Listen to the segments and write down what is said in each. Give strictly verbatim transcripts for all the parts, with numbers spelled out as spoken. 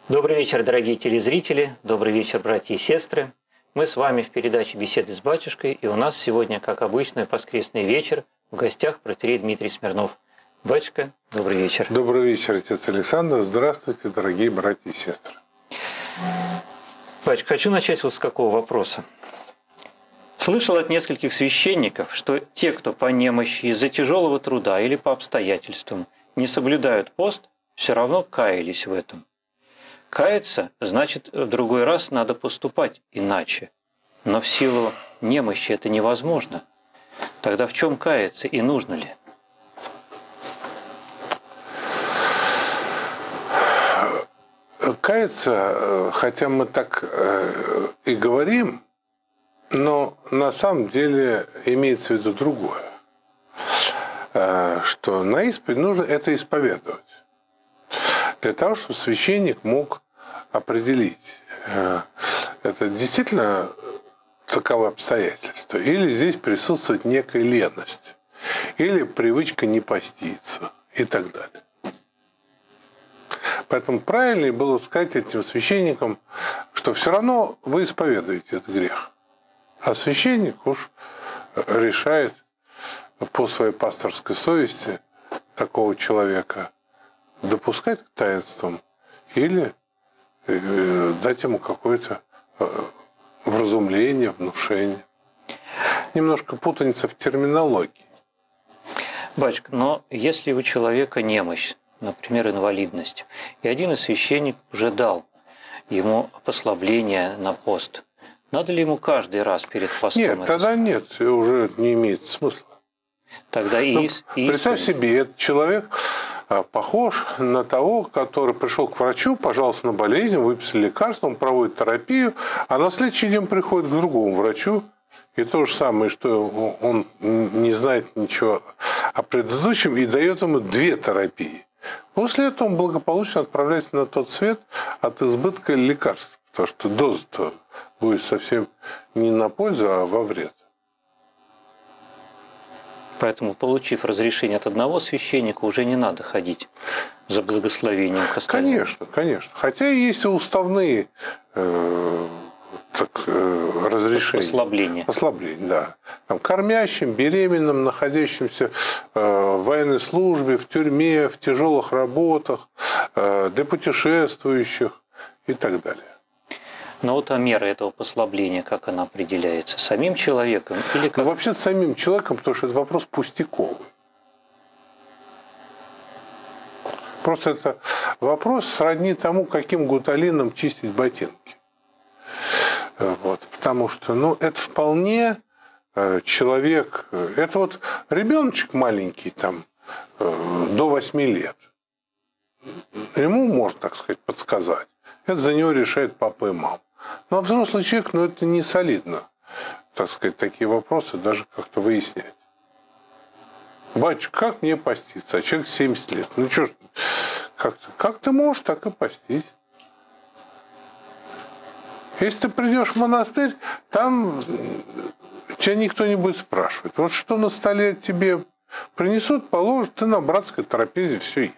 Добрый вечер, дорогие телезрители, добрый вечер, братья и сестры. Мы с вами в передаче «Беседы с батюшкой», и у нас сегодня, как обычно, воскресный вечер, в гостях протоиерей Дмитрий Смирнов. Батюшка, добрый вечер. Добрый вечер, отец Александр. Здравствуйте, дорогие братья и сестры. Батюшка, хочу начать вот с какого вопроса. Слышал от нескольких священников, что те, кто по немощи, из-за тяжелого труда или по обстоятельствам не соблюдают пост, все равно каялись в этом. Каяться, значит, в другой раз надо поступать иначе. Но в силу немощи это невозможно. Тогда в чем каяться и нужно ли? Каяться, хотя мы так и говорим, но на самом деле имеется в виду другое. Что на исповедь нужно это исповедовать. Для того, чтобы священник мог определить, это действительно таковы обстоятельства, или здесь присутствует некая леность, или привычка не поститься и так далее. Поэтому правильнее было сказать этим священникам, что все равно вы исповедуете этот грех. А священник уж решает по своей пасторской совести такого человека допускать к таинствам или дать ему какое-то вразумление, внушение. Немножко путаница в терминологии. Батюшка, но если у человека немощь, например, инвалидность, и один из священников уже дал ему послабление на пост, надо ли ему каждый раз перед постом? Нет, это тогда нет, уже не имеет смысла. Тогда и, ну, и представь себе, этот человек похож на того, который пришел к врачу, пожаловался на болезнь, выписали лекарство, он проводит терапию, а на следующий день приходит к другому врачу, и то же самое, что он не знает ничего о предыдущем, и дает ему две терапии. После этого он благополучно отправляется на тот свет от избытка лекарств, потому что доза-то будет совсем не на пользу, а во вред. Поэтому, получив разрешение от одного священника, уже не надо ходить за благословением к остальным. Конечно, конечно. Хотя есть и уставные э, так, э, разрешения. Послабления. Послабления, да. Там, кормящим, беременным, находящимся э, в военной службе, в тюрьме, в тяжелых работах, э, для путешествующих и так далее. Но вот а мера этого послабления, как она определяется? Самим человеком или как? Ну, вообще самим человеком, потому что это вопрос пустяковый. Просто это вопрос сродни тому, каким гуталином чистить ботинки. Вот. Потому что ну, это вполне человек... Это вот ребеночек маленький, там, до восьми лет. Ему можно, так сказать, подсказать. Это за него решает папа и мама. Но взрослый человек, ну это не солидно, так сказать, такие вопросы даже как-то выяснять. Батюшка, как мне поститься? А человек семьдесят лет. Ну что ж, как ты, как ты можешь, так и постись. Если ты придешь в монастырь, там тебя никто не будет спрашивать. Вот что на столе тебе принесут, положат, ты на братской трапезе все ешь.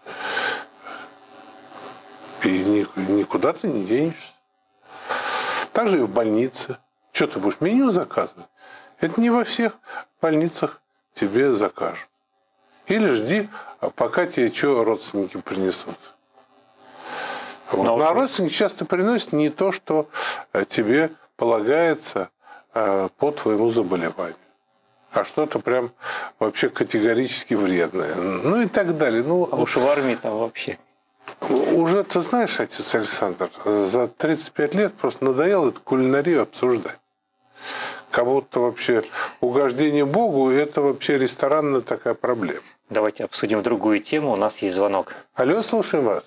И никуда ты не денешься. Так же и в больнице. Что ты будешь меню заказывать? Это не во всех больницах тебе закажут. Или жди, пока тебе что родственники принесут. Вот. А родственники часто приносят не то, что тебе полагается по твоему заболеванию, а что-то прям вообще категорически вредное. Ну и так далее. Ну, а уж в армии там вообще. Уже, ты знаешь, отец Александр, за тридцать пять лет просто надоело эту кулинарию обсуждать. Как будто вообще угождение Богу – это вообще ресторанная такая проблема. Давайте обсудим другую тему. У нас есть звонок. Алло, слушаем вас.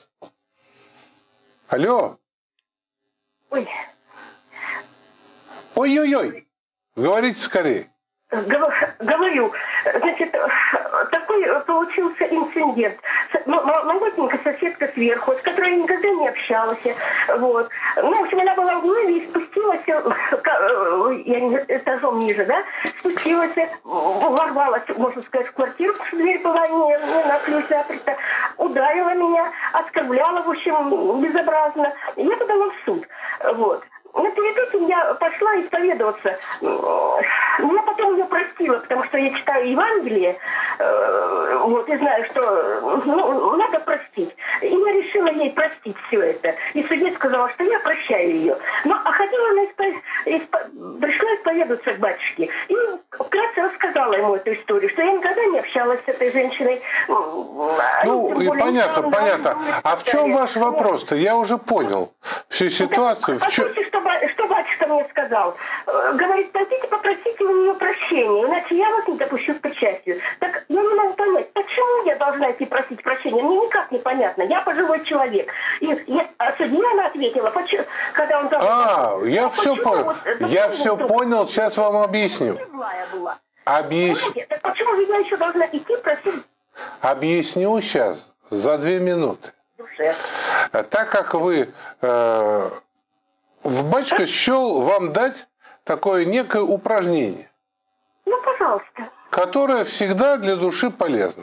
Алло. Ой. Ой-ой-ой. Говорите скорее. Говорю, Значит, такой получился инцидент. Молоденькая соседка сверху, с которой я никогда не общалась. Вот. Ну, в общем, она была в выле и спустилась, я не, этажом ниже, да, спустилась, ворвалась, можно сказать, в квартиру, потому что дверь была не, не на ключ заперта, ударила меня, оскорбляла, в общем, безобразно. Я подала в суд. Вот. Но перед этим я пошла исповедоваться. Я потом ее простила, потому что я читаю Евангелие, вот, и знаю, что ну, надо простить. И я решила ей простить все это. И судья сказала, что я прощаю ее. Но а ходила она, испов... Исп... пришла исповедоваться к батюшке. И вкратце рассказала ему эту историю, что я никогда не общалась с этой женщиной. Ну, и понятно, понятно. А в чем ваш вопрос-то? Я уже понял всю ситуацию. Так, в чем... что, что батюшка мне сказал? Говорит, пойдите попросите у нее прощения, иначе я вас не допущу к причастию. Так я не могу понять, почему я должна идти просить прощения? Мне никак не понятно. Я пожилой человек. И я, а судья она ответила, почему, когда он... А, я а все понял. Вот, я все вдруг? понял, сейчас вам объясню. Объясню. Так почему же я еще должна идти просить? Объясню сейчас за две минуты. Душе. Так как вы... Э, в батюшка счел вам дать такое некое упражнение. Ну, пожалуйста. Которое всегда для души полезно.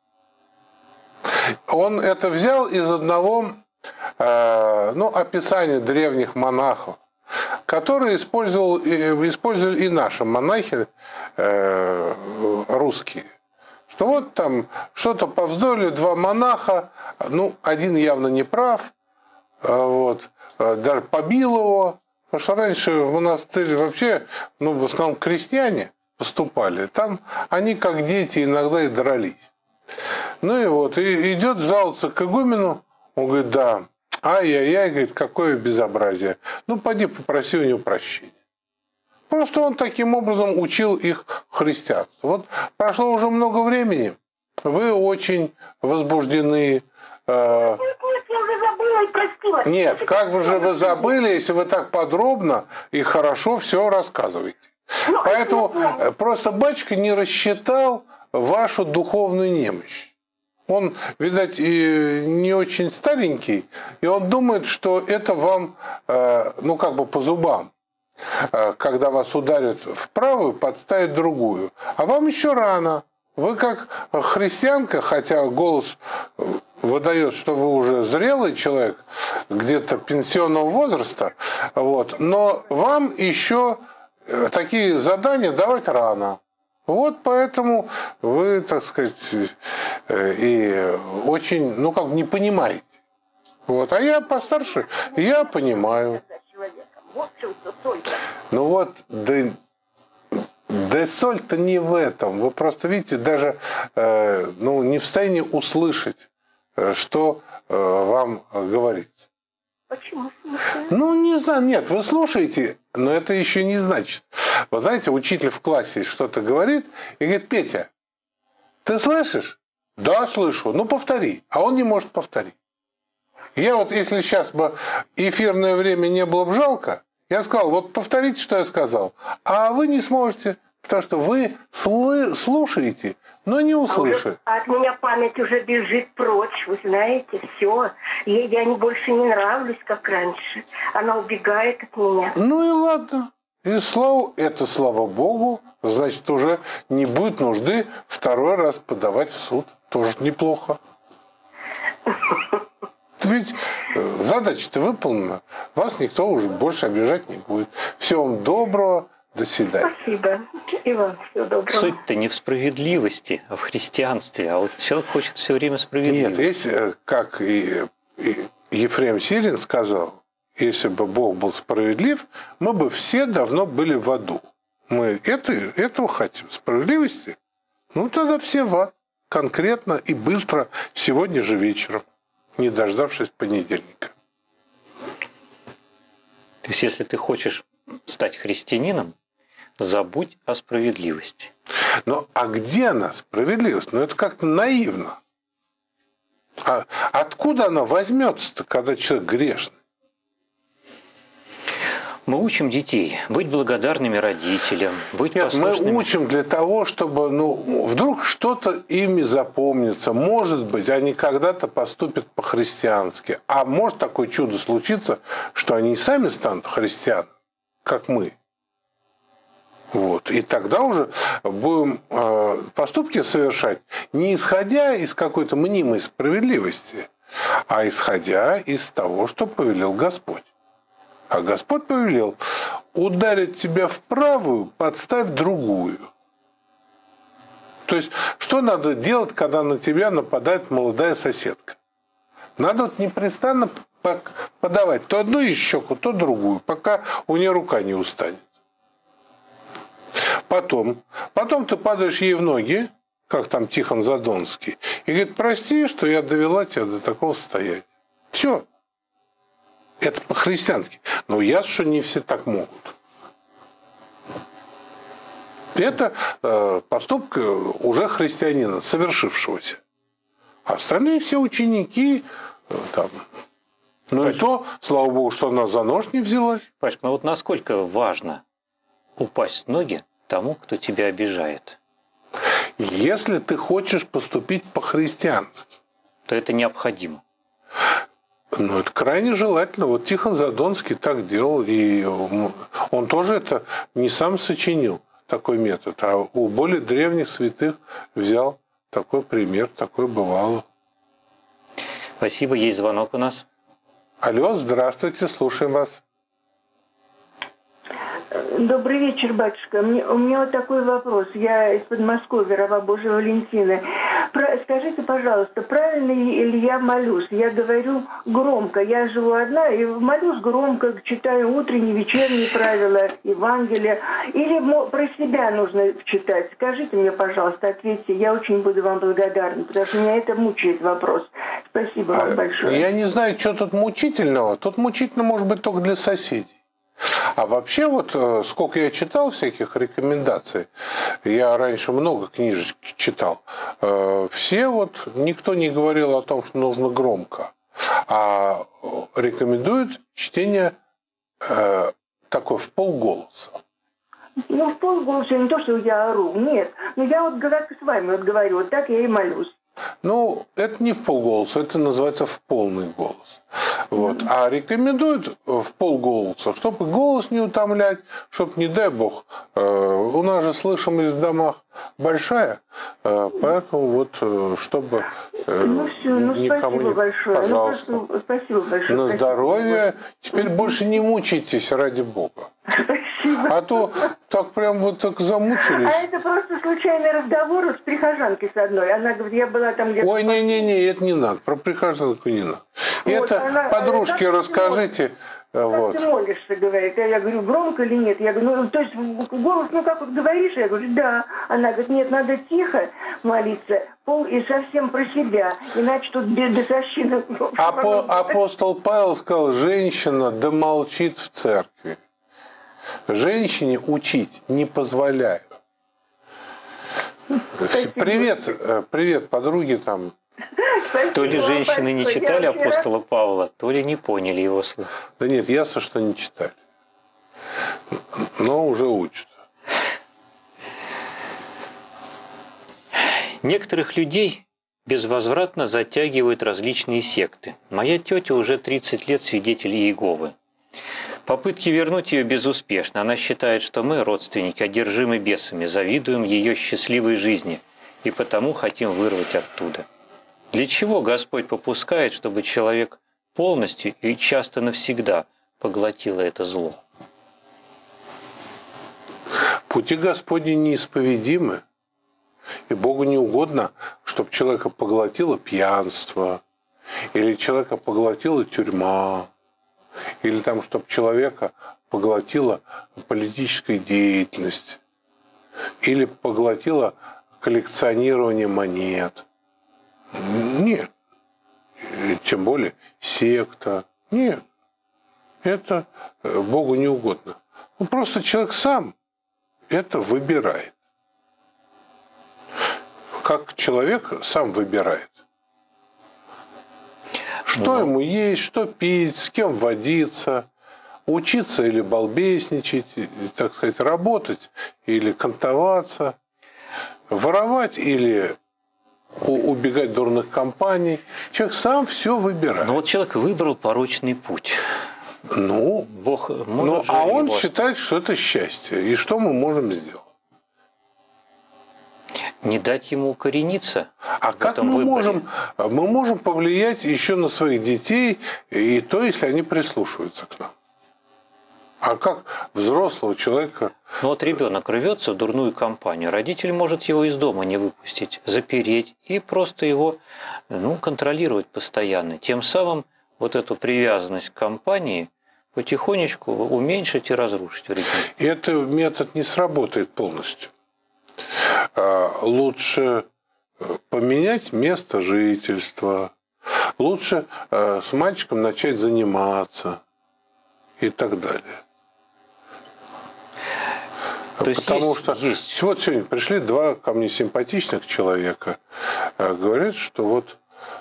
Он это взял из одного э, ну, описания древних монахов, которые использовал, использовали и наши монахи э, русские. Что вот там что-то повздорили два монаха, ну, один явно не прав, вот, даже побил его, потому что раньше в монастыре вообще, ну, в основном крестьяне поступали, там они как дети иногда и дрались. Ну и вот, и идет жаловаться к игумену, он говорит, да, ай-яй-яй, говорит, какое безобразие, ну, поди попроси у него прощения. Просто он таким образом учил их христианству. Вот прошло уже много времени, вы очень возбуждены. Э... Нет, нет, я уже забыла и простила. Нет, как вы же вы забыли, если вы так подробно и хорошо все рассказываете. Ну, Поэтому нет, просто батюшка не рассчитал вашу духовную немощь. Он, видать, и не очень старенький, и он думает, что это вам, э, ну, как бы по зубам. Когда вас ударят в правую, подставят другую. А вам еще рано. Вы как христианка, хотя голос выдает, что вы уже зрелый человек, где-то пенсионного возраста, вот, но вам еще такие задания давать рано. Вот поэтому вы, так сказать, и очень, ну как, не понимаете. Вот. А я постарше, я понимаю. Ну вот, да, да соль-то не в этом. Вы просто видите, даже э, ну, не в состоянии услышать, что э, вам говорится. Почему слушаю? Ну, не знаю, нет, вы слушаете, но это еще не значит. Вы знаете, учитель в классе что-то говорит и говорит, Петя, ты слышишь? Да, слышу. Ну, повтори. А он не может повторить. Я вот, если сейчас бы эфирное время не было бы жалко, я сказал, вот повторите, что я сказал. А вы не сможете, потому что вы слушаете, но не услышите. А от меня память уже бежит прочь, вы знаете, все. Ей я не больше не нравлюсь, как раньше. Она убегает от меня. Ну и ладно. И слава, это слава Богу, значит, уже не будет нужды второй раз подавать в суд. Тоже неплохо. Ведь задача-то выполнена. Вас никто уже больше обижать не будет. Всего вам доброго. До свидания. Спасибо. И вам всего доброго. Суть-то не в справедливости, а в христианстве. А вот человек хочет все время справедливости. Нет, если, как и Ефрем Сирин сказал, если бы Бог был справедлив, мы бы все давно были в аду. Мы это, этого хотим, справедливости. Ну, тогда все в ад. Конкретно и быстро, сегодня же вечером. Не дождавшись понедельника. То есть, если ты хочешь стать христианином, забудь о справедливости. Ну, а где она, справедливость? Ну, это как-то наивно. А откуда она возьмется-то, когда человек грешный? Мы учим детей быть благодарными родителям, быть Нет, послушными. мы учим для того, чтобы, ну, вдруг что-то ими запомнится. Может быть, они когда-то поступят по-христиански. А может такое чудо случиться, что они и сами станут христианами, как мы. Вот. И тогда уже будем э, поступки совершать не исходя из какой-то мнимой справедливости, а исходя из того, что повелел Господь. А Господь повелел: ударить тебя в правую, подставь другую. То есть, что надо делать, когда на тебя нападает молодая соседка? Надо вот непрестанно подавать то одну щеку, то другую, пока у нее рука не устанет. Потом, потом ты падаешь ей в ноги, как там Тихон Задонский, и говорит: прости, что я довела тебя до такого состояния. Все. Это по-христиански. Но ясно, что не все так могут. Это э, поступок уже христианина, совершившегося. А остальные все ученики э, там. Ну Пашка. И то, слава богу, что она за нож не взялась. Пашка, ну вот насколько важно упасть в ноги тому, кто тебя обижает? Если ты хочешь поступить по-христиански, то это необходимо. Ну, это крайне желательно. Вот Тихон Задонский так делал, и он тоже это не сам сочинил, такой метод, а у более древних святых взял такой пример, такое бывало. Спасибо, есть звонок у нас. Алло, здравствуйте, слушаем вас. Добрый вечер, батюшка. Мне, у меня вот такой вопрос. Я из Подмосковья, раба Божия Валентины. Про, скажите, пожалуйста, правильно ли я молюсь? Я говорю громко. Я живу одна и молюсь громко, читаю утренние, вечерние правила, Евангелия. Или про себя нужно читать? Скажите мне, пожалуйста, ответьте. Я очень буду вам благодарна, потому что меня это мучает вопрос. Спасибо вам а, большое. Я не знаю, что тут мучительного. Тут мучительно может быть только для соседей. А вообще, вот сколько я читал всяких рекомендаций, я раньше много книжек читал, все вот, никто не говорил о том, что нужно громко, а рекомендуют чтение такое в полголоса. Ну, в полголоса, не то, что я ору, нет. Но я вот как с вами вот говорю, вот так я и молюсь. Ну, это не в полголоса, это называется в полный голос. Вот. А рекомендуют в полголоса, чтобы голос не утомлять, чтобы, не дай бог, э, у нас же слышимость в домах большая, э, поэтому вот, чтобы э, ну, все, ну, никому не... Большое. Пожалуйста. Ну, просто, спасибо большое. На спасибо. Здоровье. Теперь больше не мучайтесь, ради бога. Спасибо. А то так прям вот так замучились. А это просто случайный разговор с прихожанкой с одной. Она говорит, я была там где-то... Ой, не-не-не, это не надо. Про прихожанку не надо. Вот, это она, подружке она, расскажите. Как вот. ты молишься, говорит. Я говорю, громко или нет? Я говорю, ну, то есть голос, ну как вот говоришь? Я говорю, да. Она говорит, нет, надо тихо молиться, пол и совсем про себя, иначе тут бесовщина. Апо, апостол Павел сказал, женщина да молчит в церкви. Женщине учить не позволяю. Спасибо. Привет, привет, подруги там. Спасибо. То ли женщины не читали апостола Павла, то ли не поняли его слов. Да нет, ясно, что не читали. Но уже учатся. Некоторых людей безвозвратно затягивают различные секты. Моя тетя уже тридцать лет свидетель Иеговы. Попытки вернуть ее безуспешны. Она считает, что мы, родственники, одержимы бесами, завидуем ее счастливой жизни и потому хотим вырвать оттуда. Для чего Господь попускает, чтобы человек полностью и часто навсегда поглотило это зло? Пути Господни неисповедимы, и Богу не угодно, чтобы человека поглотило пьянство, или человека поглотила тюрьма, или там, чтобы человека поглотила политическая деятельность, или поглотила коллекционирование монет. Нет. Тем более секта. Нет. Это Богу не угодно. Ну, просто человек сам это выбирает. Как человек сам выбирает. Что ну, ему есть, что пить, с кем водиться. учиться или балбесничать, так сказать, работать или кантоваться, воровать или убегать от дурных компаний. Человек сам все выбирает. Но вот человек выбрал порочный путь. Ну, Бог может ну же а он его... считает, что это счастье. И что мы можем сделать? Не дать ему укорениться. А в как этом мы выборе. можем, мы можем повлиять еще на своих детей, и то, если они прислушиваются к нам? А как взрослого человека... Ну вот ребенок рвется в дурную компанию, родитель может его из дома не выпустить, запереть и просто его ну, контролировать постоянно. Тем самым вот эту привязанность к компании потихонечку уменьшить и разрушить в ребенке. И этот метод не сработает полностью. Лучше поменять место жительства, лучше с мальчиком начать заниматься и так далее. То есть Потому есть, что есть. вот сегодня пришли два ко мне симпатичных человека, говорят, что вот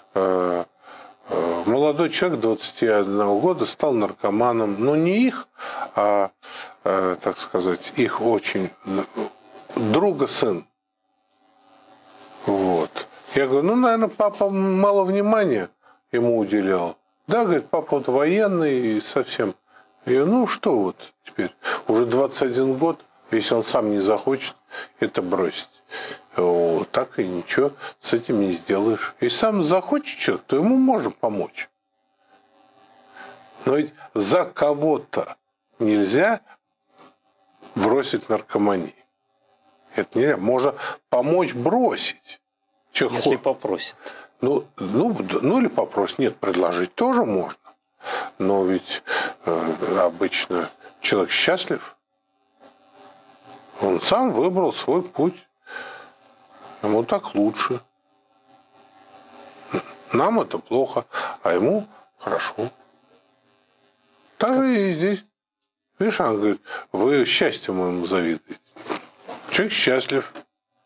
молодой человек двадцати одного года стал наркоманом, но не их, а, так сказать, их очень друга сын. Вот. Я говорю, ну, наверное, папа мало внимания ему уделял. Да, говорит, папа вот военный и совсем. Я говорю, ну, что вот теперь? Уже двадцать один год, если он сам не захочет это бросить. Вот, так и ничего с этим не сделаешь. Если сам захочет человек, то ему можно помочь. Но ведь за кого-то нельзя бросить наркоманию. Это нельзя. Можно помочь бросить. Человек Если хочет. попросит. Ну, ну, ну, или попросить. Нет, предложить тоже можно. Но ведь э, обычно человек счастлив. Он сам выбрал свой путь. Ему так лучше. Нам это плохо, а ему хорошо. Так же и здесь. Видишь, он говорит, вы счастью моему завидуете. Человек счастлив.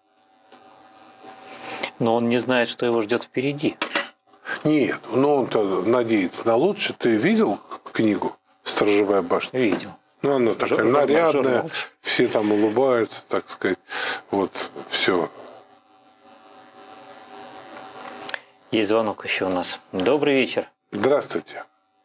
Но он не знает, что его ждет впереди. Нет, но он-то надеется на лучшее. Ты видел книгу «Сторожевая башня»? Видел. Ну, она такая Журнал, нарядная, журнал. все там улыбаются, так сказать. Вот, все. Есть звонок еще у нас. Добрый вечер. Здравствуйте.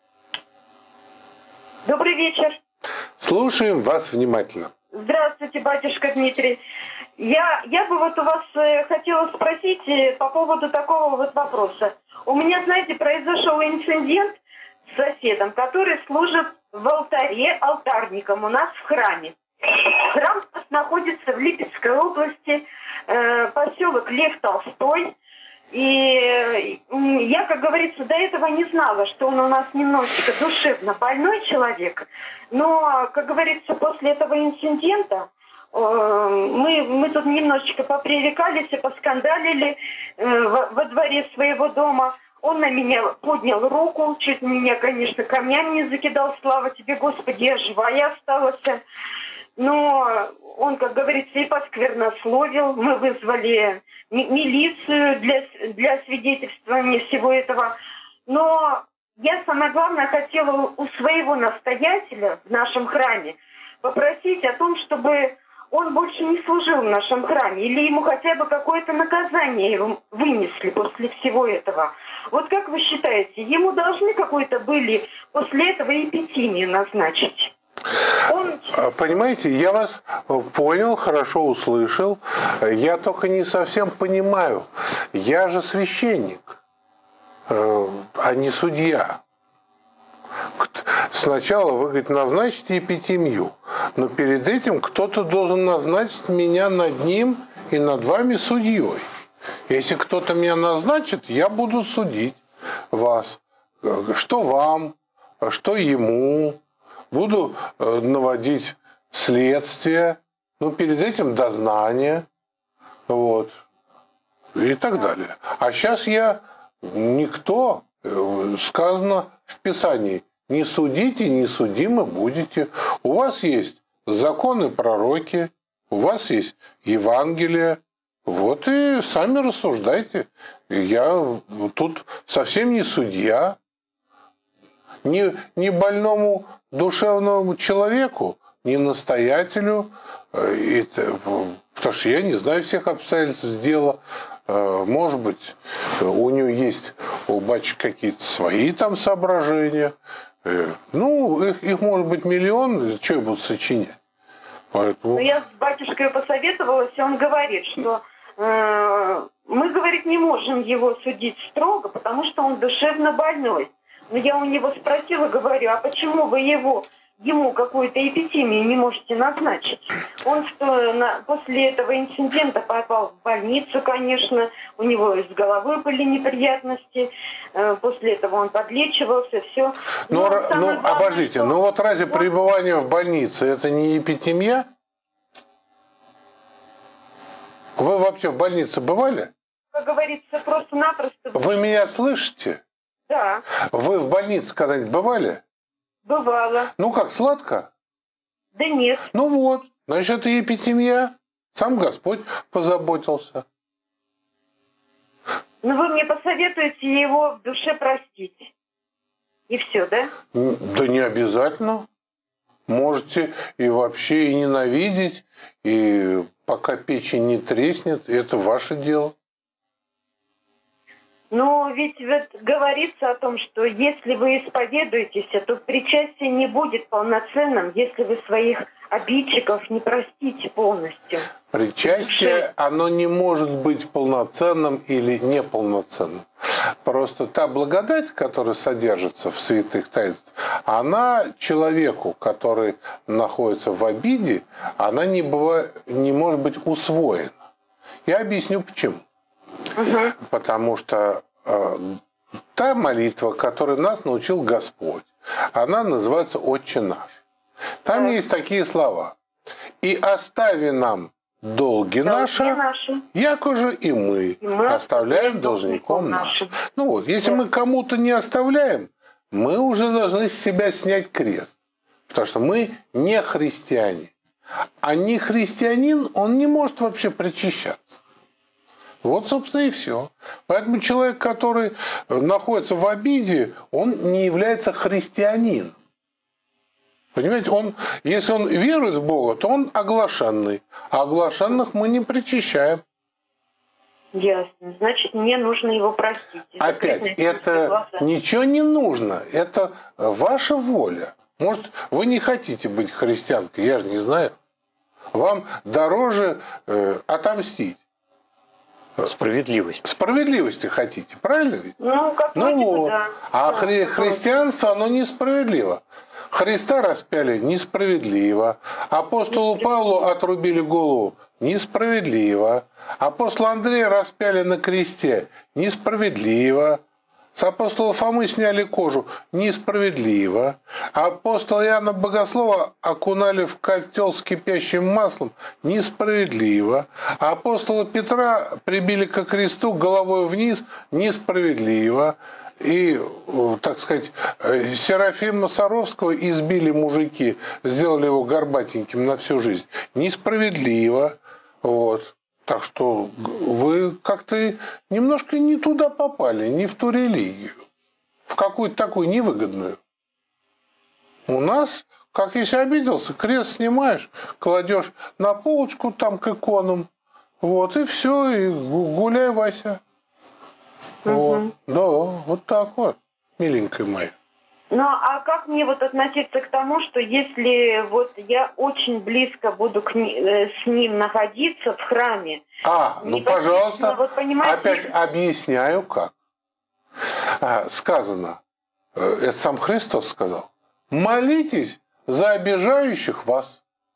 Добрый вечер. Слушаем вас внимательно. Здравствуйте, батюшка Дмитрий. Я, я бы вот у вас э, хотела спросить э, по поводу такого вот вопроса. У меня, знаете, произошел инцидент с соседом, который служит в алтаре алтарником у нас в храме. Храм у нас находится в Липецкой области, э, поселок Лев Толстой. И я, как говорится, до этого не знала, что он у нас немножечко душевно больной человек. Но, как говорится, после этого инцидента мы, мы тут немножечко попререкались и поскандалили во, во дворе своего дома. Он на меня поднял руку, чуть меня, конечно, камнями не закидал. Слава тебе, Господи, я живая осталась. Но он, как говорится, и посквернословил. Мы вызвали милицию для, для свидетельствования всего этого. Но я, самое главное, хотела у своего настоятеля в нашем храме попросить о том, чтобы он больше не служил в нашем храме. Или ему хотя бы какое-то наказание вынесли после всего этого. Вот как вы считаете, ему должны какой-то были после этого эпитимию назначить? Он... Понимаете, я вас понял, хорошо услышал. Я только не совсем понимаю. Я же священник, а не судья. Сначала вы, говорите, назначите эпитимию, но перед этим кто-то должен назначить меня над ним и над вами судьей. Если кто-то меня назначит, я буду судить вас. Что вам, что ему. Буду наводить следствие, ну, перед этим дознание, вот, и так далее. А сейчас я никто, сказано в Писании, не судите, не судимы будете. У вас есть законы пророки, у вас есть Евангелие, вот и сами рассуждайте. Я тут совсем не судья. Ни, ни больному душевному человеку, ни настоятелю, и, потому что я не знаю всех обстоятельств дела. Может быть, у него есть у батюшки какие-то свои там соображения. Ну, их, их может быть миллион, что я буду сочинять. Поэтому... Но я с батюшкой посоветовалась, и он говорит, что э, мы, говорит, не можем его судить строго, потому что он душевно больной. Но я у него спросила, говорю, а почему вы его, ему какую-то эпитемию не можете назначить? Он что, на, после этого инцидента попал в больницу, конечно, у него с головой были неприятности, э, после этого он подлечивался, все. Ну, ну обождите, что... ну вот разве вот... пребывание в больнице это не эпитемия? Вы вообще в больнице бывали? Как говорится, просто-напросто... Вы меня слышите? Да. Вы в больнице когда-нибудь бывали? Бывало. Ну как, сладко? Да нет. Ну вот, значит, это эпитемия. Сам Господь позаботился. Ну вы мне посоветуете его в душе простить. И все, да? Да не обязательно. Можете и вообще и ненавидеть, и пока печень не треснет, это ваше дело. Но ведь вот говорится о том, что если вы исповедуетесь, то причастие не будет полноценным, если вы своих обидчиков не простите полностью. Причастие, оно не может быть полноценным или неполноценным. Просто та благодать, которая содержится в святых таинствах, она человеку, который находится в обиде, она не, бывает, не может быть усвоена. Я объясню почему. Угу. Потому что э, та молитва, которой нас научил Господь, она называется «Отче наш». Там да. есть такие слова. «И остави нам долги, долги наши, наши, якоже и мы, и мы оставляем должником нашим». Ну вот, если да. мы кому-то не оставляем, мы уже должны с себя снять крест. Потому что мы не христиане. А не христианин, он не может вообще причащаться. Вот, собственно, и все. Поэтому человек, который находится в обиде, он не является христианином. Понимаете, он, если он верует в Бога, то он оглашенный. А оглашенных мы не причащаем. Ясно. Значит, мне нужно его простить. Опять, это ничего не нужно. Это ваша воля. Может, вы не хотите быть христианкой, я же не знаю. Вам дороже э, отомстить. Справедливость. Справедливости хотите, правильно ведь? Ну, как ну вот. Да. А да, хри- христианство, оно несправедливо. Христа распяли несправедливо. Апостолу Павлу отрубили голову несправедливо. Апостола Андрея распяли на кресте несправедливо. С апостола Фомы сняли кожу несправедливо. Апостола Иоанна Богослова окунали в котел с кипящим маслом несправедливо. А апостола Петра прибили ко кресту головой вниз несправедливо. И, так сказать, Серафима Саровского избили мужики, сделали его горбатеньким на всю жизнь. Несправедливо. Вот. Так что вы как-то немножко не туда попали, не в ту религию, в какую-то такую невыгодную. У нас, как если обиделся, крест снимаешь, кладешь на полочку там к иконам, вот, и все, и гуляй, Вася. Угу. Вот. Да, вот так вот, миленькая моя. Ну, а как мне вот относиться к тому, что если вот я очень близко буду к ни, э, с ним находиться в храме... А, ну, пожалуйста, вот, опять объясняю, как. А, сказано, это сам Христос сказал, молитесь за обижающих вас.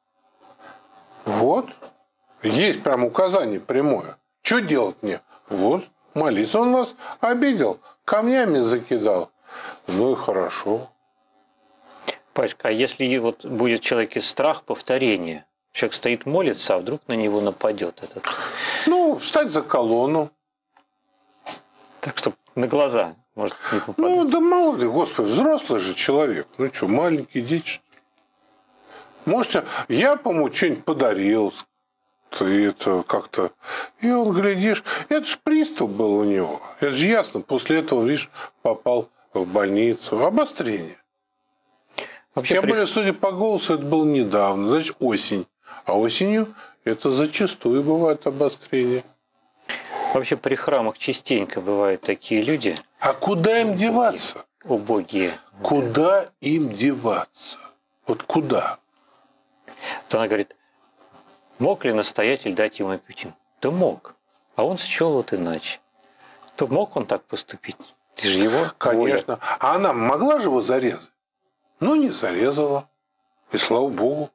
Вот, есть прям указание прямое. Что делать мне? Вот, молиться. Он вас обидел, камнями закидал. Ну и хорошо. Пачка, а если вот будет в человеке страх повторения, человек стоит молится, а вдруг на него нападет этот? Ну, встать за колонну. Так, чтобы на глаза, может, не попадать. Ну, да мало ли, господи, взрослый же человек. Ну что, маленький дети, что ли? Можете, я бы ему что-нибудь подарил, и это как-то... И он, глядишь, это ж приступ был у него. Это же ясно, после этого, видишь, попал в больницу. Обострение. Вообще, Тем при- более, судя по голосу, это было недавно, значит, осень. А осенью это зачастую бывает обострение. Вообще при храмах частенько бывают такие люди, А куда им деваться? убогие. Куда им деваться? Вот куда? Вот она говорит, мог ли настоятель дать ему пить? Да мог. А он счел вот иначе. То мог он так поступить? Ты же его Конечно. воля. А она могла же его зарезать? Ну, не зарезала. И слава богу.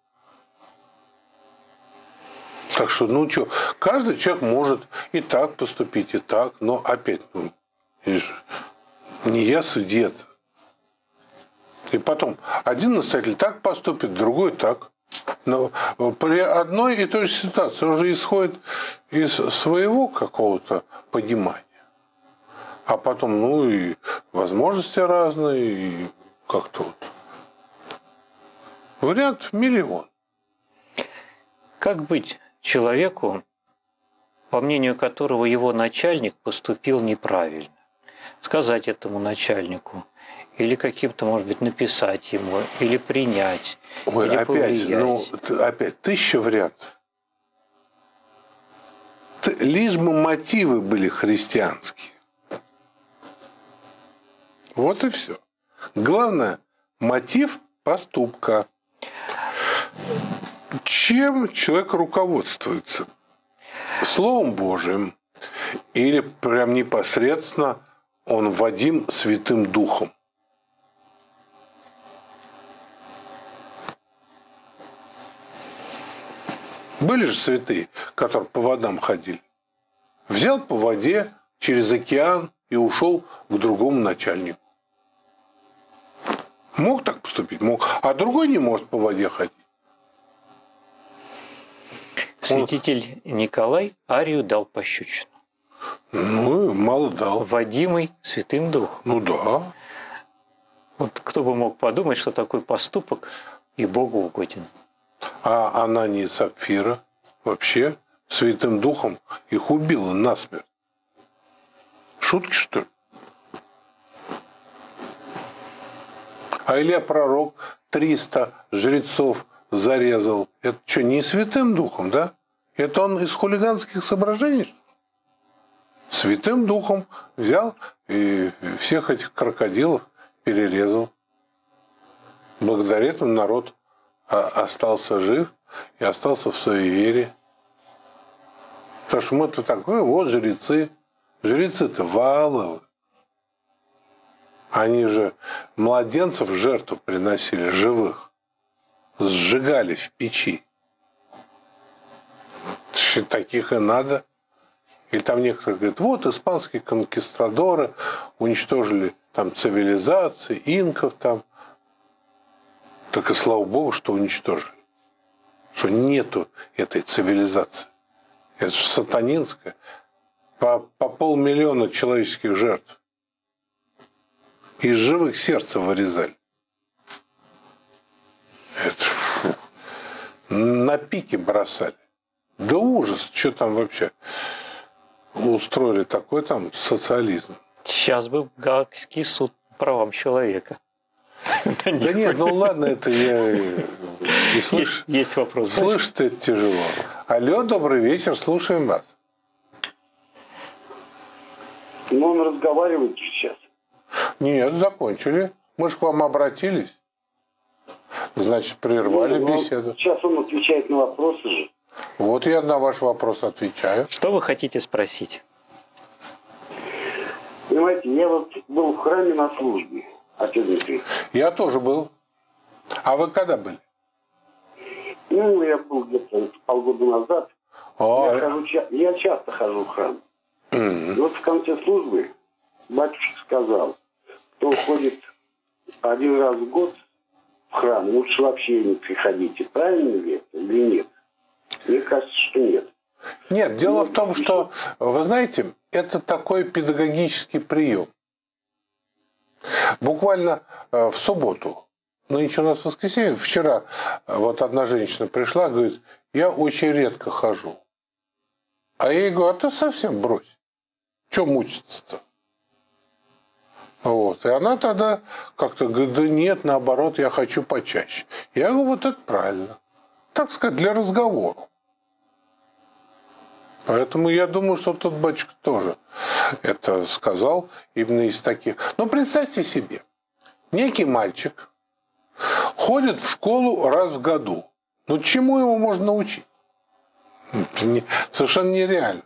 Так что, ну что, каждый человек может и так поступить, и так, но опять, ну, видишь, не я судья. И потом, один настоятель так поступит, другой так. Но при одной и той же ситуации он же исходит из своего какого-то понимания. А потом, ну, и возможности разные, и как-то вот. Вариантов миллион. Как быть человеку, по мнению которого его начальник поступил неправильно? Сказать этому начальнику, или каким-то, может быть, написать ему, или принять, Ой, или опять, повлиять. ну, т- опять, тысяча вариантов. Т- Лишь бы мотивы были христианские. Вот и все. Главное, мотив поступка. Чем человек руководствуется? Словом Божиим или прям непосредственно он водим Святым Духом? Были же святые, которые по водам ходили. Взял по воде через океан и ушел к другому начальнику. Мог так поступить? Мог. А другой не может по воде ходить. Святитель Николай Арию дал пощечину. Ну, мало дал. Водимый Святым Духом. Ну да. Вот кто бы мог подумать, что такой поступок и Богу угоден. А Анания и Сапфира вообще Святым Духом их убила насмерть. Шутки, что ли? А Илья Пророк триста жрецов зарезал. Это что, не Святым Духом, да? Это он из хулиганских соображений? Святым Духом взял и всех этих крокодилов перерезал. Благодаря этому народ остался жив и остался в своей вере. Потому что мы-то такое, вот жрецы. Жрецы-то валовы. Они же младенцев в жертву приносили, живых. Сжигали в печи. Таких и надо. И там некоторые говорят, вот испанские конкистадоры уничтожили там цивилизации, инков там. Так и слава Богу, что уничтожили. Что нету этой цивилизации. Это же сатанинская. По, по полмиллиона человеческих жертв. Из живых сердца вырезали. Это фу. На пике бросали. Да ужас, что там вообще устроили такой там социализм. Сейчас бы Гаагский суд по правам человека. Да нет, ну ладно, это я не слышу. Есть, есть вопрос. Слышать это тяжело. Алло, добрый вечер, слушаем вас. Ну, он разговаривает сейчас. Нет, закончили. Мы же к вам обратились. Значит, прервали Ну, беседу. Сейчас он отвечает на вопросы же. Вот я на ваш вопрос отвечаю. Что вы хотите спросить? Понимаете, я вот был в храме на службе, отец Дмитрий. Я тоже был. А вы когда были? Ну, я был где-то полгода назад. О, Я, хожу, ча- я часто хожу в храм. м, И вот в конце службы батюшка сказал, кто ходит один раз в год в храм, лучше вообще не приходите. Правильно ли это или нет? Мне кажется, что нет. Нет, дело в том, что, вы знаете, это такой педагогический прием. Буквально э, в субботу, ну ничего, у нас воскресенье, вчера э, вот одна женщина пришла, говорит, я очень редко хожу. А я ей говорю, а ты совсем брось. Чего мучиться-то? Вот. И она тогда как-то говорит, да нет, наоборот, я хочу почаще. Я говорю, вот это правильно. Так сказать, для разговора. Поэтому я думаю, что тот батюшка тоже это сказал именно из таких. Но представьте себе, некий мальчик ходит в школу раз в году. Ну, чему его можно научить? Это не, совершенно нереально.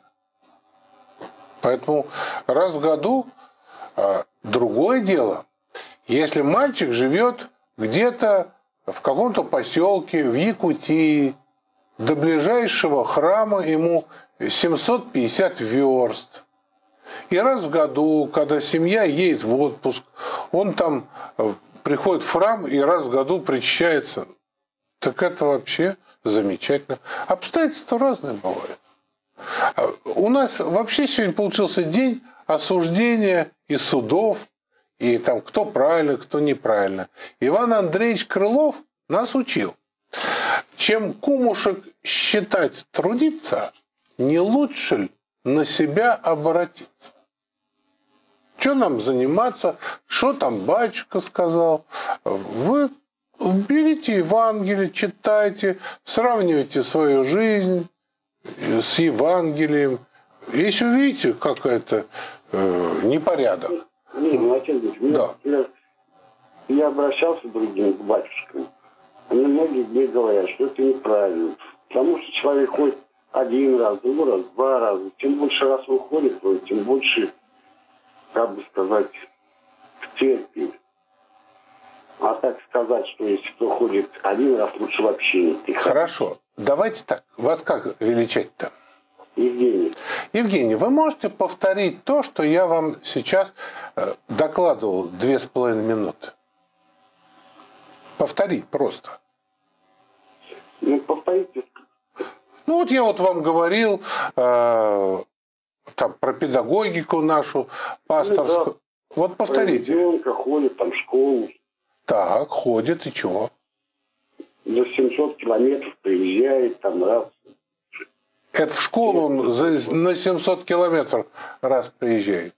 Поэтому раз в году а, другое дело, если мальчик живет где-то в каком-то поселке, в Якутии, до ближайшего храма ему семьсот пятьдесят верст. И раз в году, когда семья едет в отпуск, он там приходит в храм и раз в году причащается. Так это вообще замечательно. Обстоятельства разные бывают. У нас вообще сегодня получился день осуждения и судов, и там кто правильно, кто неправильно. Иван Андреевич Крылов нас учил. Чем кумушек считать трудиться, не лучше ли на себя обратиться? Что нам заниматься? Что там батюшка сказал? Вы берите Евангелие, читайте, сравнивайте свою жизнь с Евангелием. Если увидите какой-то э, непорядок. Не, ну, отец, да. я, я обращался к другим к батюшкам. Они многие мне говорят, что это неправильно. Потому что человек ходит один раз, другой раз, два раза. Чем больше раз он ходит, тем больше, как бы сказать, терпит. А так сказать, что если кто ходит один раз, лучше вообще не приходить. Хорошо. Давайте так. Вас как величать-то? Евгений. Евгений, вы можете повторить то, что я вам сейчас докладывал две с половиной минуты? Повторить просто. Ну, повторите. Ну, вот я вот вам говорил э, там, про педагогику нашу, пасторскую. Ну, да. Вот повторите. Ребенка ходит там в школу. Так, ходит, и чего? За семьсот километров приезжает там раз. Это в школу он за, на семьсот километров раз приезжает.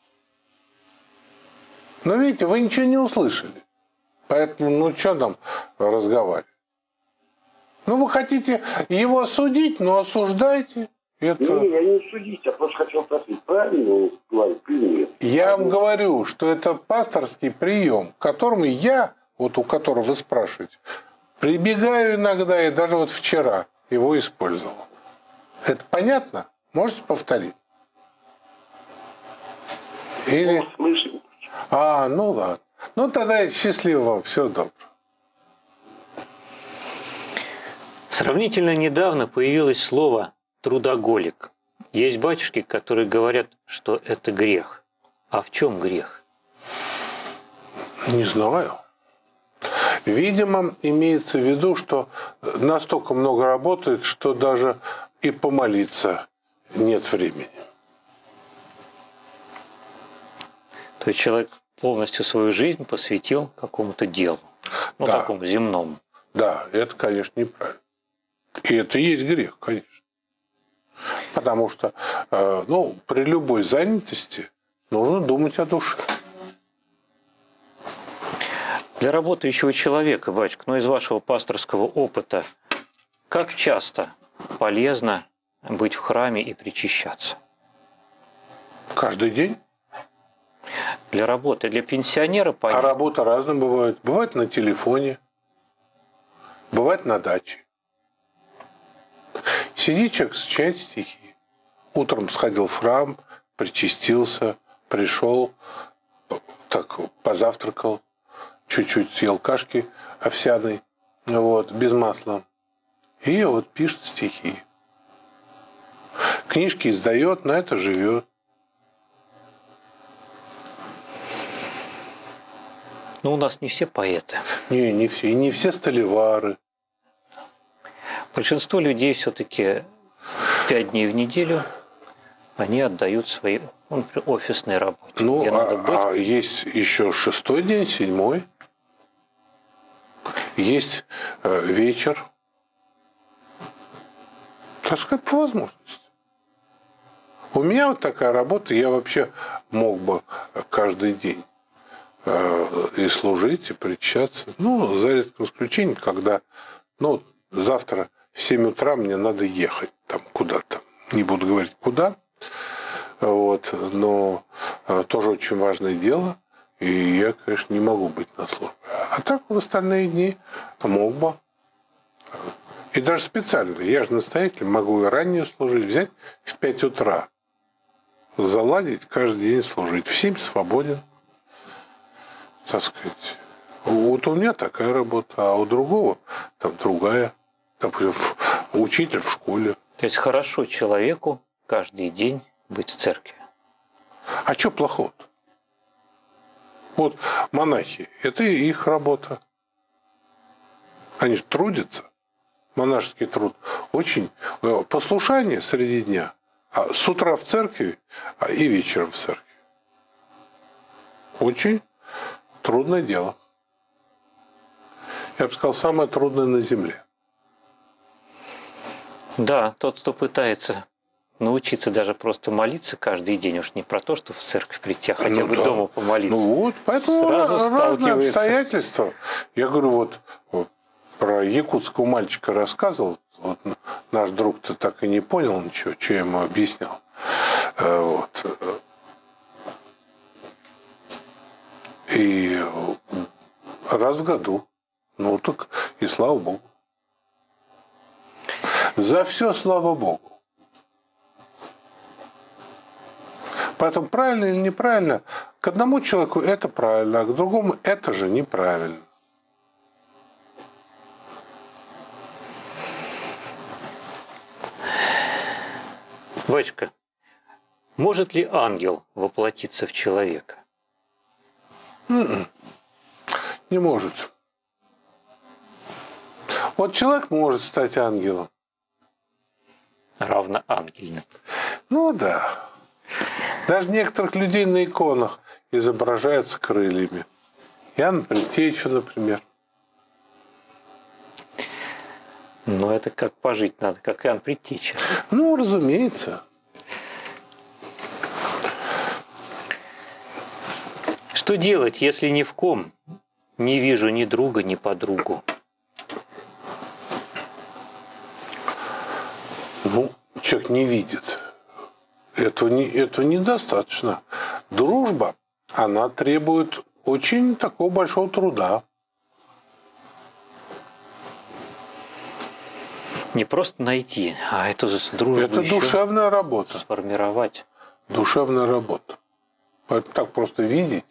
Но видите, вы ничего не услышали. Поэтому, ну, что там разговаривать? Ну, вы хотите его осудить, но осуждайте. Это... Не, я не судить, я просто хотел спросить, правильно он говорит или нет. Я вам говорю, что это пасторский прием, которым я, вот у которого вы спрашиваете, прибегаю иногда, и даже вот вчера его использовал. Это понятно? Можете повторить? Или... Ну, слышно. А, ну ладно. Ну тогда счастливо вам, всего доброго. Сравнительно недавно появилось слово «трудоголик». Есть батюшки, которые говорят, что это грех. А в чем грех? Не знаю. Видимо, имеется в виду, что настолько много работает, что даже и помолиться нет времени. То есть человек полностью свою жизнь посвятил какому-то делу, ну, да. такому земному. Да, это, конечно, неправильно. И это и есть грех, конечно. Потому что ну, при любой занятости нужно думать о душе. Для работающего человека, батюшка, ну, из вашего пасторского опыта, как часто полезно быть в храме и причащаться? Каждый день. Для работы, для пенсионера понятно. А работа разная бывает. Бывает на телефоне, бывает на даче. Сидит человек, читает стихи. Утром сходил в храм, причастился, пришел, так позавтракал, чуть-чуть съел кашки овсяной, вот, без масла. И вот пишет стихи. Книжки издает, на это живет. Ну, у нас не все поэты. Не, не все. И не все столевары. Большинство людей все-таки пять дней в неделю они отдают своей ну, офисной работе. Ну, а, быть... а есть еще шестой день, седьмой. Есть э, вечер. Так сказать, по возможности. У меня вот такая работа, я вообще мог бы каждый день. э, и служить, и причащаться. Ну, за редким исключением, когда, ну, завтра в семь утра мне надо ехать там куда-то. Не буду говорить куда. Вот, но э, тоже очень важное дело. И я, конечно, не могу быть на службе. А так в остальные дни мог бы. И даже специально. Я же настоятель, могу и ранее служить, взять в пять утра, заладить, каждый день служить. В семь свободен. Так сказать. Вот у меня такая работа, а у другого там другая. Допустим, учитель в школе. То есть хорошо человеку каждый день быть в церкви. А что плохого-то? Вот монахи, это их работа. Они же трудятся. Монашеский труд. Очень послушание среди дня. А с утра в церкви а и вечером в церкви. Очень трудное дело. Я бы сказал, самое трудное на земле. Да, тот, кто пытается научиться даже просто молиться каждый день, уж не про то, что в церковь прийти, а хотя ну, бы да. дома помолиться. Ну вот, поэтому сразу разные сталкивается. обстоятельства. Я говорю, вот, вот про якутского мальчика рассказывал, вот, наш друг-то так и не понял ничего, что я ему объяснял. Вот. И раз в году. Ну так и слава Богу. За все слава Богу. Поэтому правильно или неправильно, к одному человеку это правильно, а к другому это же неправильно. Батюшка, может ли ангел воплотиться в человека? Не может. Вот человек может стать ангелом. Равноангельным. Ну да. Даже некоторых людей на иконах изображают с крыльями. Иоанн Предтечу, например. Но это как пожить надо, как Иоанн Предтеча. Ну, разумеется. Что делать, если ни в ком не вижу ни друга, ни подругу? Ну, человек не видит. Этого, не, этого недостаточно. Дружба, она требует очень такого большого труда. Не просто найти, а эту дружбу Это еще душевная работа. сформировать. Душевная работа. Поэтому так просто видеть.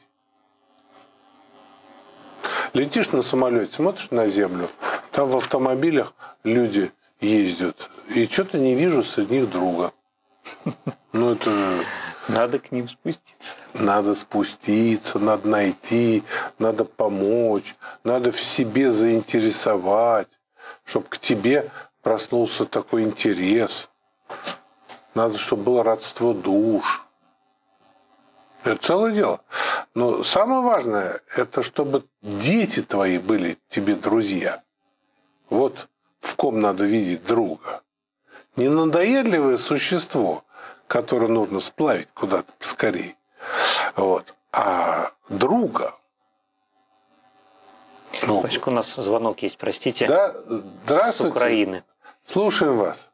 Летишь на самолете, смотришь на землю, там в автомобилях люди ездят, и что-то не вижу среди них друга. Ну это же... Надо к ним спуститься. Надо спуститься, надо найти, надо помочь, надо в себе заинтересовать, чтобы к тебе проснулся такой интерес. Надо, чтобы было родство душ. Это целое дело. Но самое важное, это чтобы дети твои были тебе друзья. Вот в ком надо видеть друга. Не надоедливое существо, которое нужно сплавить куда-то поскорее, вот, а друга. Ну, Пачка, у нас звонок есть, простите. да, здравствуйте. С Украины. Слушаем вас.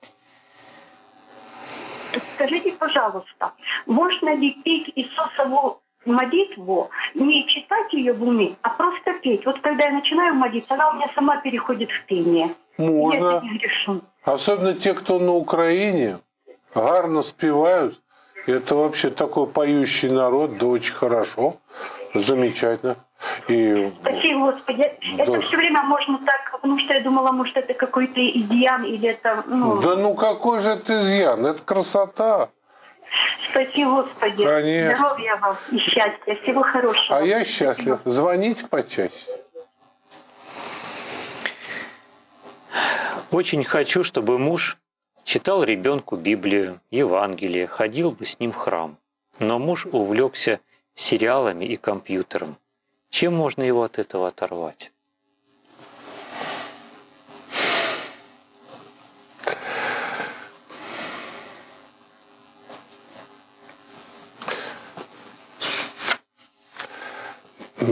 Скажите, пожалуйста, можно ли петь Иисусову молитву, не читать ее в уме, а просто петь? Вот когда я начинаю молиться, она у меня сама переходит в пение. Можно. Я не грешу. Особенно те, кто на Украине, гарно спевают. Это вообще такой поющий народ, да очень хорошо, замечательно. И... Спасибо, Господи. Да. Это все время можно так, потому что я думала, может, это какой-то изъян или это... Ну... Да ну какой же это изъян? Это красота. Спасибо, Господи. Конечно. Здоровья вам и счастья. Всего хорошего. А я счастлив. Звоните почаще. Очень хочу, чтобы муж читал ребенку Библию, Евангелие, ходил бы с ним в храм. Но муж увлекся сериалами и компьютером. Чем можно его от этого оторвать?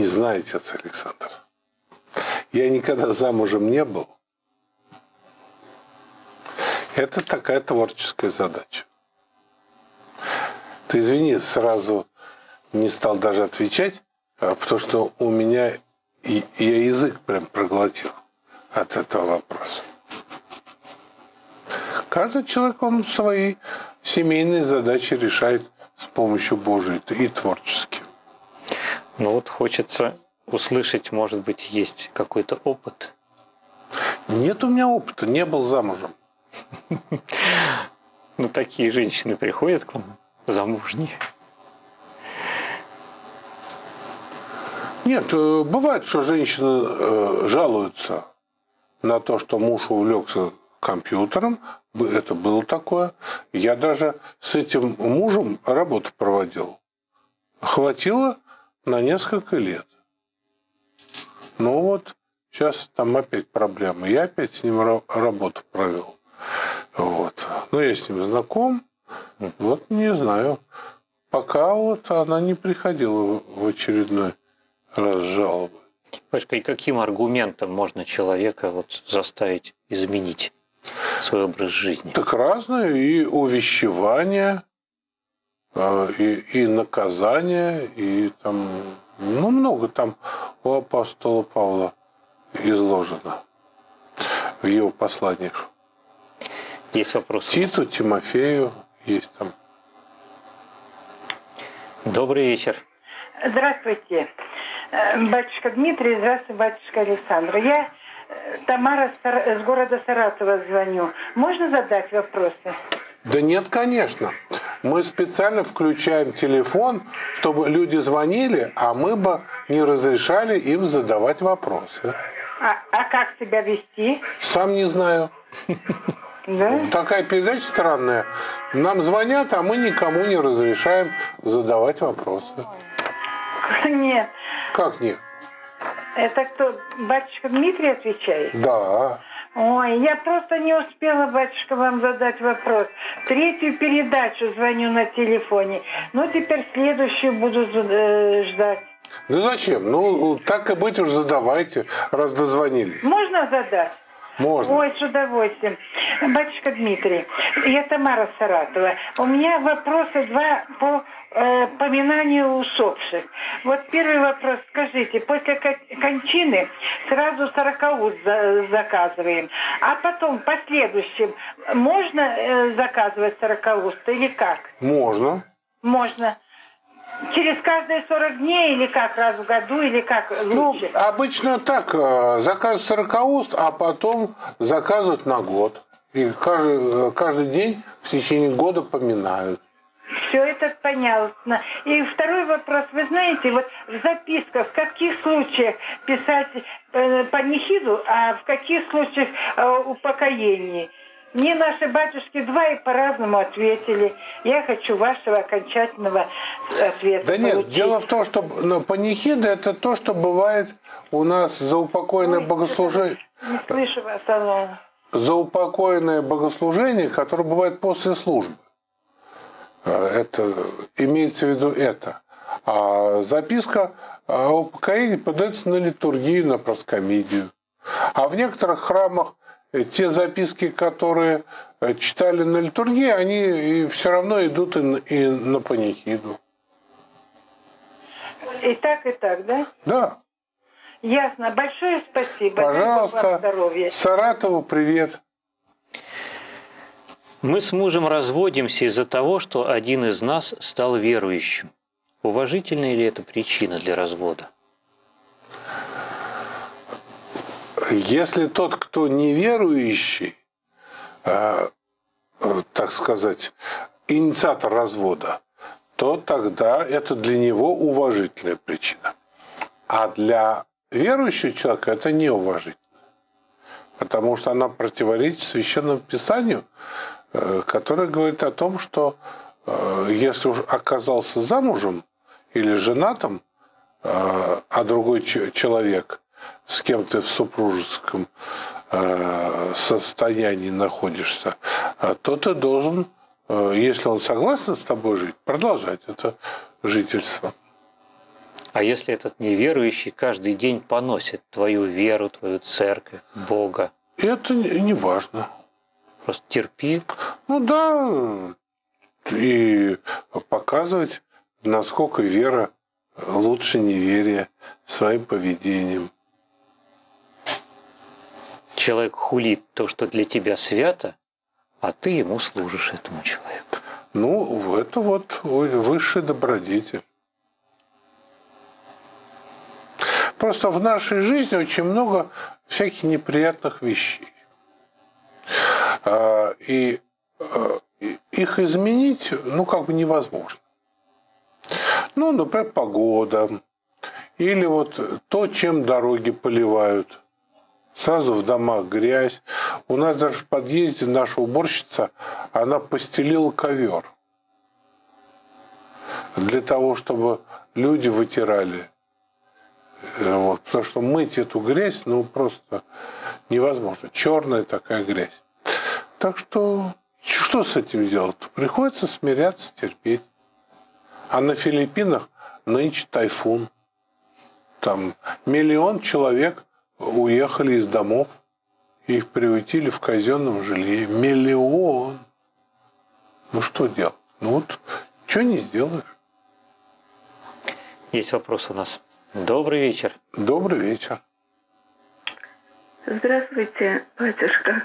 Не знаете, отец Александр. Я никогда замужем не был. Это такая творческая задача. Ты извини, сразу не стал даже отвечать, потому что у меня и я язык прям проглотил от этого вопроса. Каждый человек, он свои семейные задачи решает с помощью Божией и творчески. Ну вот хочется услышать, может быть, есть какой-то опыт. Нет у меня опыта, не был замужем. Ну такие женщины приходят к вам замужние. Нет, бывает, что женщины жалуются на то, что муж увлекся компьютером. Это было такое. Я даже с этим мужем работу проводил. Хватило на несколько лет. Ну вот, сейчас там опять проблемы. Я опять с ним работу провел. Вот. Но я с ним знаком. Вот не знаю. Пока вот она не приходила в очередной раз жалобы. Пашка, и каким аргументом можно человека вот заставить изменить свой образ жизни? Так разное. И увещевание, и, и наказание, и там, ну, много там у апостола Павла изложено в его посланиях. Есть вопросы? Титу, Тимофею есть там. Добрый вечер. Здравствуйте, батюшка Дмитрий, здравствуйте, батюшка Александр. Я Тамара с города Саратова звоню. Можно задать вопросы? Да нет, конечно. Мы специально включаем телефон, чтобы люди звонили, а мы бы не разрешали им задавать вопросы. А, а как себя вести? Сам не знаю. Да? Такая передача странная. Нам звонят, а мы никому не разрешаем задавать вопросы. Нет. Как нет? Это кто, батюшка Дмитрий отвечает? Да. Ой, я просто не успела, батюшка, вам задать вопрос. Третью передачу звоню на телефоне. Ну, теперь следующую буду э, ждать. Да зачем? Ну, так и быть уж задавайте, раз дозвонились. Можно задать? Можно. Ой, с удовольствием. Батюшка Дмитрий, я Тамара Саратова. У меня вопросы два по э, поминанию усопших. Вот первый вопрос. Скажите, после кончины сразу сорокауст за, заказываем, а потом в последующем можно э, заказывать сорокауст или как? Можно. Можно. Через каждые сорок дней или как, раз в году, или как лучше? Ну, обычно так, заказ сорокауст, а потом заказывают на год. И каждый, каждый день в течение года поминают. Все это понятно. И второй вопрос. Вы знаете, вот в записках в каких случаях писать э, панихиду, а в каких случаях э, упокоение? Мне наши батюшки два и по-разному ответили. Я хочу вашего окончательного ответа. Да нет, получить. дело в том, что ну, панихида – это то, что бывает у нас заупокоенное Ой, богослужение. Не слышу вас, алло. Заупокоенное богослужение, которое бывает после службы. Это имеется в виду это. А записка о упокоении подается на литургию, на проскомидию. А в некоторых храмах те записки, которые читали на литургии, они все равно идут и на, и на панихиду. И так, и так, да? Да. Ясно. Большое спасибо. Пожалуйста. Здоровья. Саратову привет. Мы с мужем разводимся из-за того, что один из нас стал верующим. Уважительная ли это причина для развода? Если тот, кто неверующий, э, э, так сказать, инициатор развода, то тогда это для него уважительная причина. А для верующего человека это неуважительно. Потому что она противоречит Священному Писанию, э, которое говорит о том, что э, если уж оказался замужем или женатым, э, а другой ч- человек с кем ты в супружеском э, состоянии находишься, то ты должен, э, если он согласен с тобой жить, продолжать это жительство. А если этот неверующий каждый день поносит твою веру, твою церковь, Бога? Это не важно. Просто терпи. Ну да, и показывать, насколько вера лучше неверия своим поведением. Человек хулит то, что для тебя свято, а ты ему служишь, этому человеку. Ну, это вот высший добродетель. Просто в нашей жизни очень много всяких неприятных вещей. И их изменить, ну, как бы невозможно. Ну, например, погода. Или вот то, чем дороги поливают. Сразу в домах грязь. У нас даже в подъезде наша уборщица, она постелила ковер. Для того, чтобы люди вытирали. Вот, потому что мыть эту грязь, ну, просто невозможно. Черная такая грязь. Так что, что с этим делать? Приходится смиряться, терпеть. А на Филиппинах нынче тайфун. Там миллион человек уехали из домов. Их приютили в казенном жилье. Миллион. Ну, что делать? Ну, вот, что не сделаешь. Есть вопрос у нас. Добрый вечер. Добрый вечер. Здравствуйте, батюшка.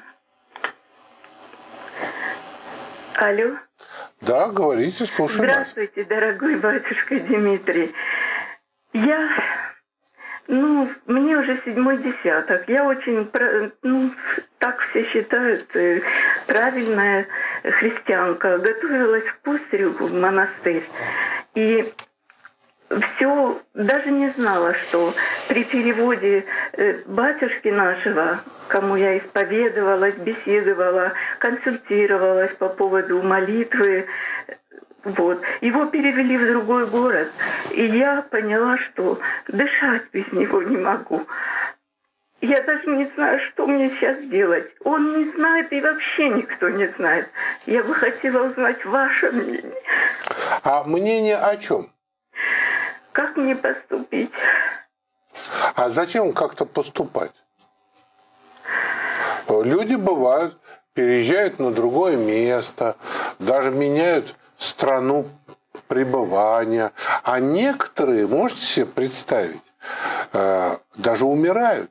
Алло. Да, говорите, слушаю вас. Здравствуйте, дорогой батюшка Дмитрий. Я, ну, мне уже седьмой десяток. Я очень, ну, так все считают, правильная христианка. Готовилась к пустырю в монастырь. И все, даже не знала, что при переводе батюшки нашего, кому я исповедовалась, беседовала, консультировалась по поводу молитвы, вот, его перевели в другой город, и я поняла, что дышать без него не могу. Я даже не знаю, что мне сейчас делать. Он не знает, и вообще никто не знает. Я бы хотела узнать ваше мнение. А мнение о чем? Как мне поступить? А зачем как-то поступать? Люди бывают, переезжают на другое место, даже меняют страну пребывания. А некоторые, можете себе представить, даже умирают.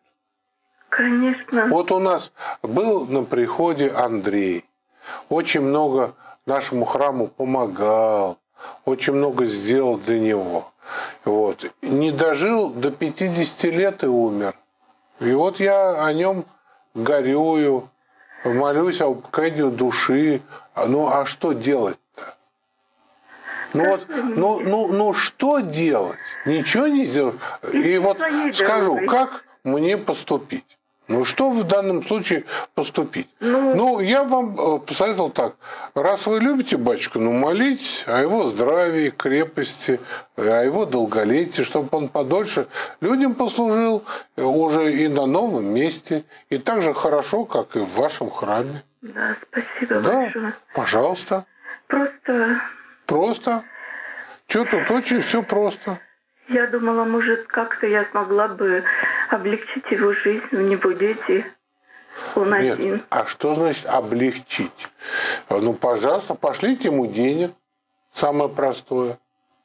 Конечно. Вот у нас был на приходе Андрей. Очень много нашему храму помогал, очень много сделал для него. Вот. Не дожил до пятидесяти лет и умер. И вот я о нем горюю, молюсь о упокоении души. Ну, а что делать-то? Ну, вот, ну, ну, ну, что делать? Ничего не сделать. И вот скажу, как мне поступить? Ну, что в данном случае поступить? Ну, ну, я вам посоветовал так. Раз вы любите батюшку, ну, молитесь о его здравии, крепости, о его долголетии, чтобы он подольше людям послужил уже и на новом месте, и так же хорошо, как и в вашем храме. Да, спасибо да, большое. Пожалуйста. Просто... Просто. Что тут очень все просто. Я думала, может, как-то я смогла бы облегчить его жизнь, у него дети, он Нет. один. А что значит облегчить? Ну, пожалуйста, пошлите ему денег, самое простое.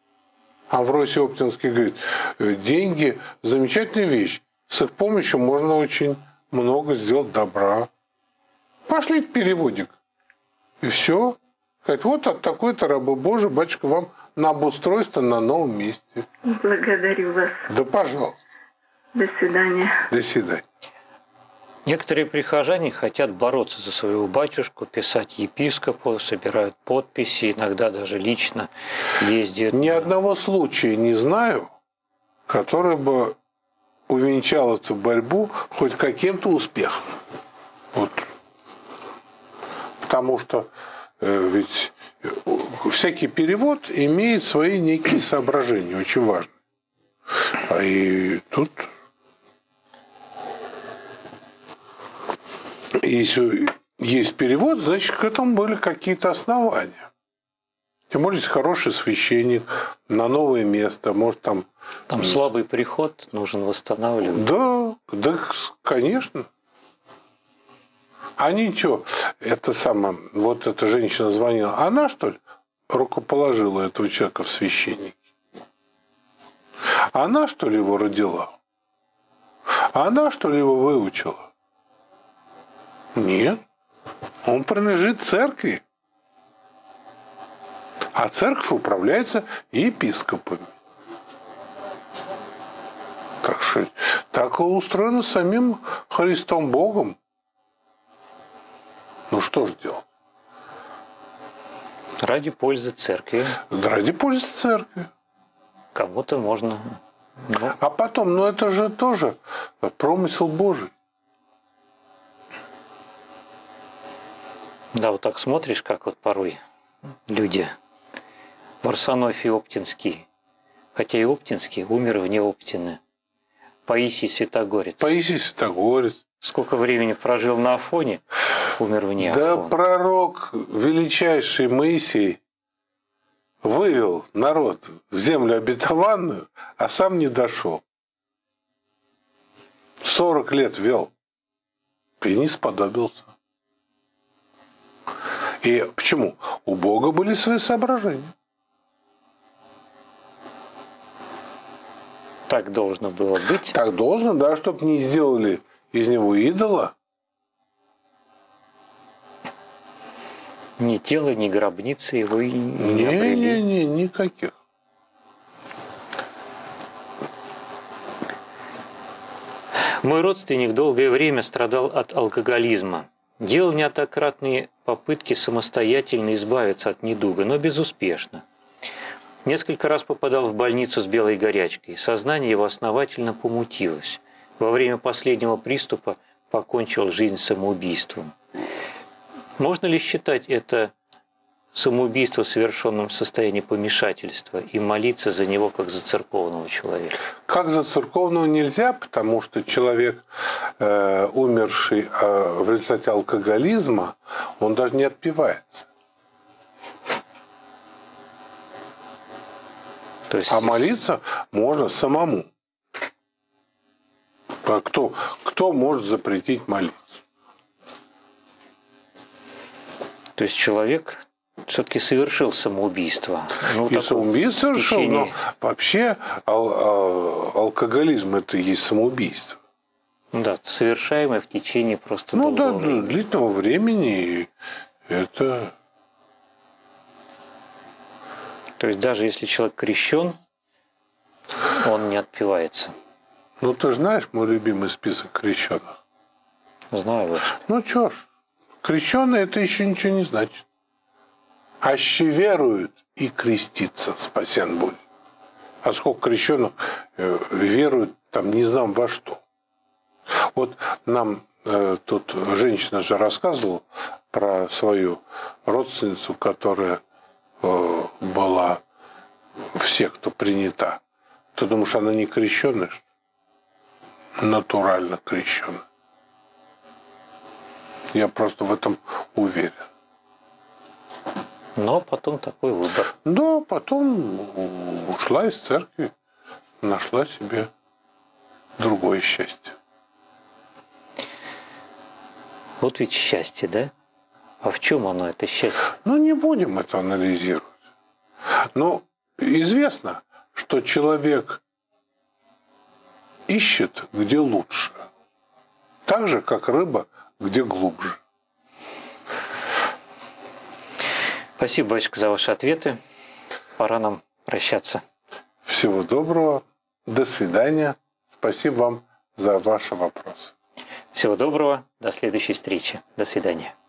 Авросий Оптинский говорит, деньги – замечательная вещь, с их помощью можно очень много сделать добра. Пошлите переводик, и все. Сказать, вот от такой-то рабы Божий, батюшка, вам на обустройство на новом месте. Благодарю вас. Да, пожалуйста. До свидания. До свидания. Некоторые прихожане хотят бороться за своего батюшку, писать епископу, собирают подписи, иногда даже лично ездят. Ни одного случая не знаю, который бы увенчал эту борьбу хоть каким-то успехом. Вот. Потому что э, ведь всякий перевод имеет свои некие соображения, очень важные. А и тут, если есть перевод, значит, к этому были какие-то основания. Тем более, если хороший священник на новое место, может там... Там слабый приход, нужен восстанавливать. Да, да, конечно. А ничего, это самое, вот эта женщина звонила, она, что ли, рукоположила этого человека в священнике? Она, что ли, его родила? Она, что ли, его выучила? Нет. Он принадлежит церкви. А церковь управляется епископами. Так что так устроено самим Христом Богом. Ну что ж делать? Ради пользы церкви. Ради пользы церкви. Кому-то можно... Ну, а потом, ну это же тоже промысел Божий. Да, вот так смотришь, как вот порой люди. Варсонофий Оптинский, хотя и Оптинский, умер вне Оптины. Паисий Святогорец. Паисий Святогорец. Сколько времени прожил на Афоне, умер вне Да, Афона. пророк величайший Моисей вывел народ в землю обетованную, а сам не дошел. Сорок лет вел и не сподобился. И почему? У Бога были свои соображения. Так должно было быть. Так должно, да, чтобы не сделали из него идола. Ни тело, ни гробницы его и не Не, обрели. не, не, никаких. Мой родственник долгое время страдал от алкоголизма. Делал неоднократные попытки самостоятельно избавиться от недуга, но безуспешно. Несколько раз попадал в больницу с белой горячкой. Сознание его основательно помутилось. Во время последнего приступа покончил жизнь самоубийством. Можно ли считать это самоубийство, совершенным в состоянии помешательства, и молиться за него как за церковного человека? Как за церковного нельзя, потому что человек, э, умерший э, в результате алкоголизма, он даже не отпивается. То есть... А молиться можно самому. А кто, кто может запретить молиться? То есть человек все-таки совершил самоубийство. Ну, И самоубийство совершил, течение... но вообще ал- ал- алкоголизм – это и есть самоубийство. Да, совершаемое в течение просто Ну да, долгого времени. длительного времени это... То есть даже если человек крещен, он не отпивается. Ну ты же знаешь мой любимый список крещенных. Знаю вот. Ну чё ж, крещеный это еще ничего не значит. Аще веруют и крестится, спасен будет. А сколько крещенных э, веруют там не знам во что. Вот нам э, тут женщина же рассказывала про свою родственницу, которая э, была в секту принята. Ты думаешь, она не крещенная, что ли? Натурально крещенная. Я просто в этом уверен. Но потом такой выбор. Да, потом ушла из церкви, нашла себе другое счастье. Вот ведь счастье, да? А в чем оно, это счастье? Ну, не будем это анализировать. Но известно, что человек ищет, где лучше. Так же, как рыба, где глубже. Спасибо, батюшка, за ваши ответы. Пора нам прощаться. Всего доброго. До свидания. Спасибо вам за ваши вопросы. Всего доброго. До следующей встречи. До свидания.